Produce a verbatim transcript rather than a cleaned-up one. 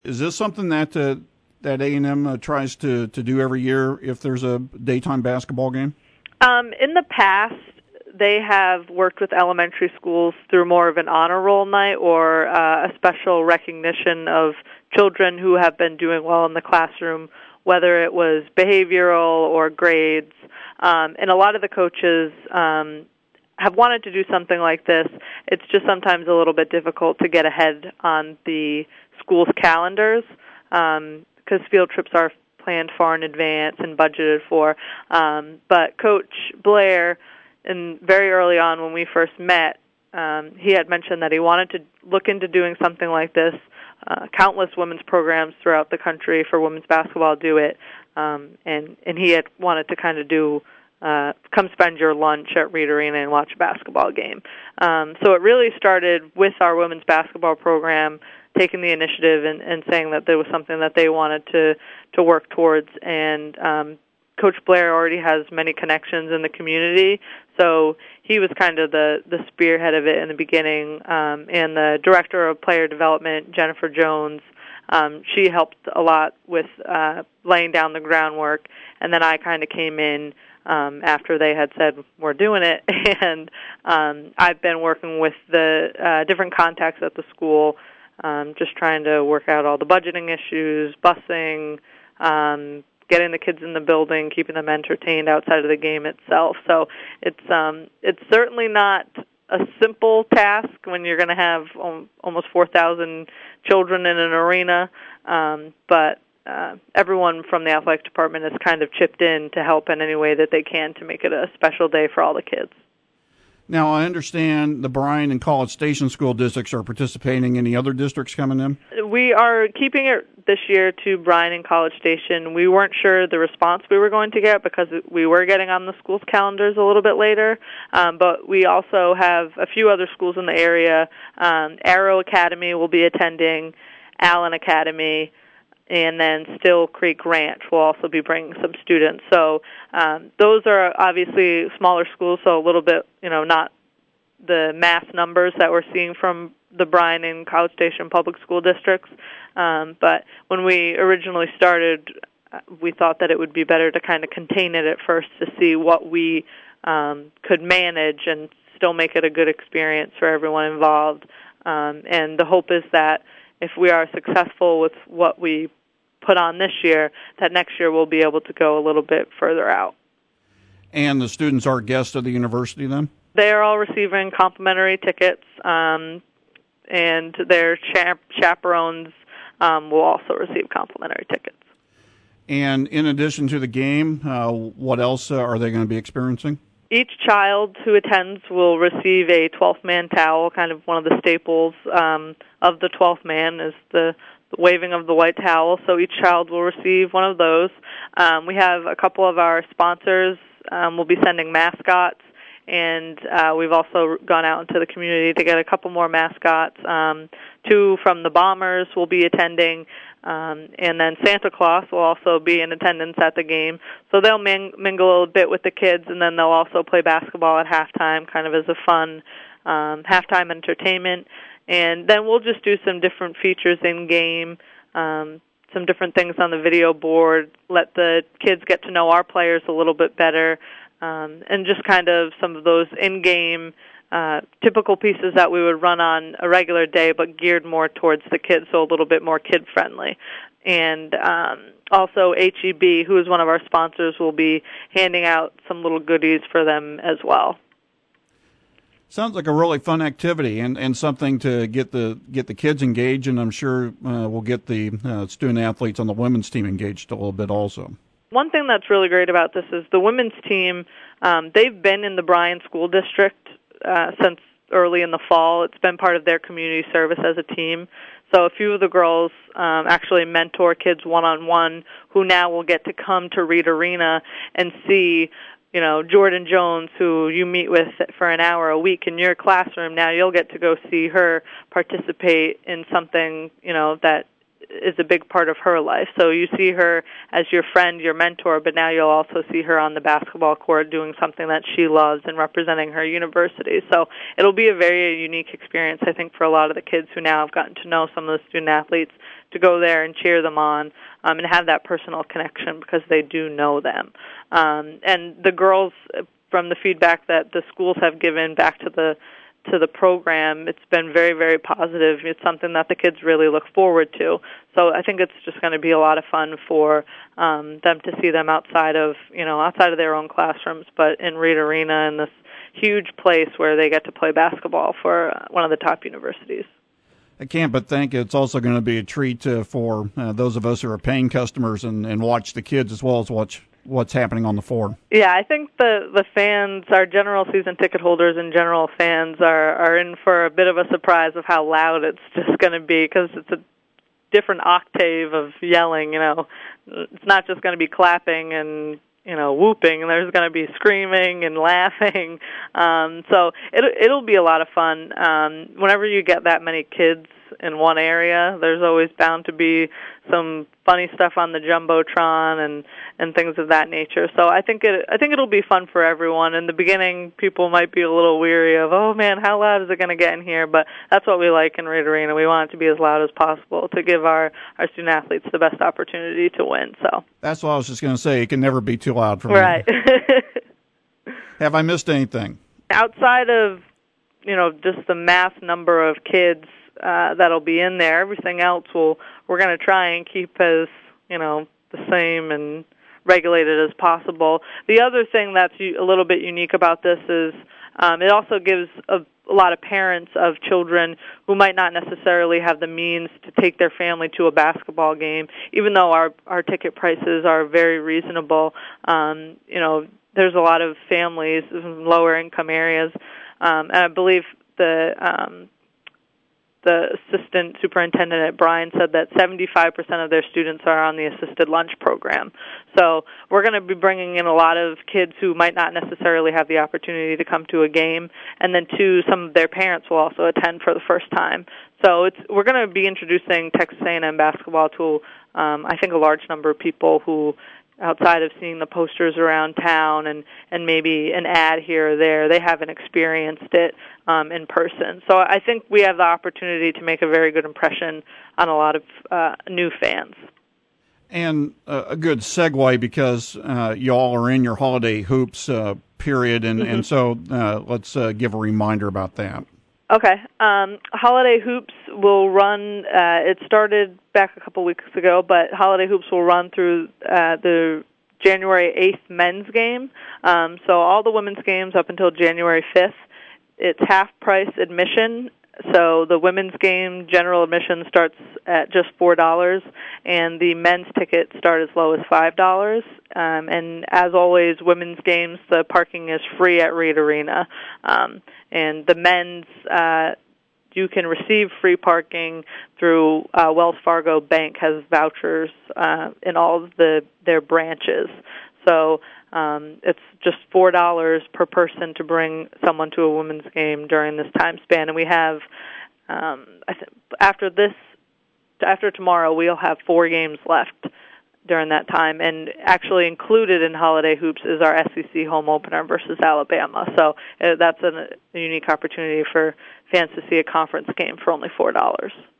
Is this something that uh, that A and M uh, tries to, to do every year if there's a daytime basketball game? Um, in the past, they have worked with elementary schools through more of an honor roll night or uh, a special recognition of children who have been doing well in the classroom, whether it was behavioral or grades. Um, and a lot of the coaches um, have wanted to do something like this. It's just sometimes a little bit difficult to get ahead on the school's calendars because um, field trips are planned far in advance and budgeted for. Um, but Coach Blair, and very early on when we first met, um, he had mentioned that he wanted to look into doing something like this. Uh, countless women's programs throughout the country for women's basketball do it, um, and and he had wanted to kind of do uh, come spend your lunch at Reed Arena and watch a basketball game. Um, so it really started with our women's basketball program taking the initiative and, and saying that there was something that they wanted to to work towards, and um, Coach Blair already has many connections in the community, so he was kind of the, the spearhead of it in the beginning. Um, and the director of player development, Jennifer Jones, um, she helped a lot with uh, laying down the groundwork. And then I kind of came in um, after they had said, we're doing it. And um, I've been working with the uh, different contacts at the school, um, just trying to work out all the budgeting issues, busing, um, getting the kids in the building, keeping them entertained outside of the game itself. So it's um, it's certainly not a simple task when you're going to have um, almost four thousand children in an arena, um, but uh, everyone from the athletic department has kind of chipped in to help in any way that they can to make it a special day for all the kids. Now, I understand the Bryan and College Station school districts are participating. Any other districts coming in? We are keeping it this year to Bryan and College Station. We weren't sure the response we were going to get because we were getting on the schools' calendars a little bit later. Um, but we also have a few other schools in the area. Um, Arrow Academy will be attending, Allen Academy, and then Still Creek Ranch will also be bringing some students. So um, those are obviously smaller schools, so a little bit, you know, not the mass numbers that we're seeing from the Bryan and College Station public school districts. Um, but when we originally started, we thought that it would be better to kind of contain it at first to see what we um, could manage and still make it a good experience for everyone involved. Um, and the hope is that if we are successful with what we put on this year, that next year we'll be able to go a little bit further out. And the students are guests of the university then? They are all receiving complimentary tickets, um, and their chap- chaperones um, will also receive complimentary tickets. And in addition to the game, uh, what else uh, are they going to be experiencing? Each child who attends will receive a twelfth man towel, kind of one of the staples um, of the twelfth man is the the waving of the white towel, so each child will receive one of those. Um, we have a couple of our sponsors um, will be sending mascots, and uh, we've also gone out into the community to get a couple more mascots. Um, two from the Bombers will be attending, um, and then Santa Claus will also be in attendance at the game. So they'll ming- mingle a bit with the kids, and then they'll also play basketball at halftime, kind of as a fun um, halftime entertainment. And then we'll just do some different features in-game, um, some different things on the video board, let the kids get to know our players a little bit better, um, and just kind of some of those in-game uh, typical pieces that we would run on a regular day but geared more towards the kids, so a little bit more kid-friendly. And um, also H E B, who is one of our sponsors, will be handing out some little goodies for them as well. Sounds like a really fun activity and, and something to get the get the kids engaged, and I'm sure uh, we'll get the uh, student athletes on the women's team engaged a little bit also. One thing that's really great about this is the women's team, um, they've been in the Bryan School District uh, since early in the fall. It's been part of their community service as a team. So a few of the girls um, actually mentor kids one-on-one who now will get to come to Reed Arena and see, you know, Jordan Jones, who you meet with for an hour a week in your classroom. Now you'll get to go see her participate in something, you know, that is a big part of her life. So you see her as your friend, your mentor, but now you'll also see her on the basketball court doing something that she loves and representing her university. So it'll be a very unique experience, I think, for a lot of the kids who now have gotten to know some of the student athletes, to go there and cheer them on um, and have that personal connection because they do know them. Um, and the girls, from the feedback that the schools have given back to the to the program, it's been very, very positive. It's something that the kids really look forward to. So I think it's just going to be a lot of fun for um, them to see them outside of, you know, outside of their own classrooms, but in Reed Arena, in this huge place where they get to play basketball for one of the top universities. I can't but think it's also going to be a treat uh, for uh, those of us who are paying customers and, and watch the kids as well as watch what's happening on the floor. Yeah, I think the the fans, our general season ticket holders and general fans are, are in for a bit of a surprise of how loud it's just going to be, because it's a different octave of yelling, you know. It's not just going to be clapping and, you know, whooping. There's going to be screaming and laughing. Um, so it, it'll be a lot of fun. Um, whenever you get that many kids in one area, there's always bound to be some funny stuff on the Jumbotron and, and things of that nature. So I think it I think it'll be fun for everyone. In the beginning, people might be a little weary of, oh man, how loud is it going to get in here? But that's what we like in Reed Arena. We want it to be as loud as possible to give our, our student athletes the best opportunity to win. So that's what I was just going to say. It can never be too loud for me. Right. Have I missed anything? Outside of, you know, just the mass number of kids Uh, that'll be in there. Everything else will we're going to try and keep as, you know, the same and regulated as possible. The other thing that's a little bit unique about this is um, it also gives a, a lot of parents of children who might not necessarily have the means to take their family to a basketball game, even though our our ticket prices are very reasonable. Um, you know, there's a lot of families in lower income areas, um, and I believe the um, the assistant superintendent at Bryan said that seventy-five percent of their students are on the assisted lunch program. So we're going to be bringing in a lot of kids who might not necessarily have the opportunity to come to a game, and then two, some of their parents will also attend for the first time. So it's we're going to be introducing Texas A and M basketball to, um, I think, a large number of people who, outside of seeing the posters around town and, and maybe an ad here or there, they haven't experienced it um, in person. So I think we have the opportunity to make a very good impression on a lot of uh, new fans. And uh, a good segue, because uh, y'all are in your holiday hoops uh, period, and, mm-hmm. and so uh, let's uh, give a reminder about that. Okay. Um, Holiday Hoops will run, uh, it started back a couple weeks ago, but Holiday Hoops will run through uh, the January eighth men's game. Um, so all the women's games up until January fifth. It's half-price admission. So the women's game, general admission, starts at just four dollars, and the men's tickets start as low as five dollars. Um, and as always, women's games, the parking is free at Reed Arena. Um, and the men's, uh, you can receive free parking through uh, Wells Fargo Bank has vouchers uh, in all of the their branches. So um, it's just four dollars per person to bring someone to a women's game during this time span. And we have, um, I th- after this, after tomorrow, we'll have four games left during that time. And actually included in Holiday Hoops is our S E C home opener versus Alabama. So uh, that's an, a unique opportunity for fans to see a conference game for only four dollars.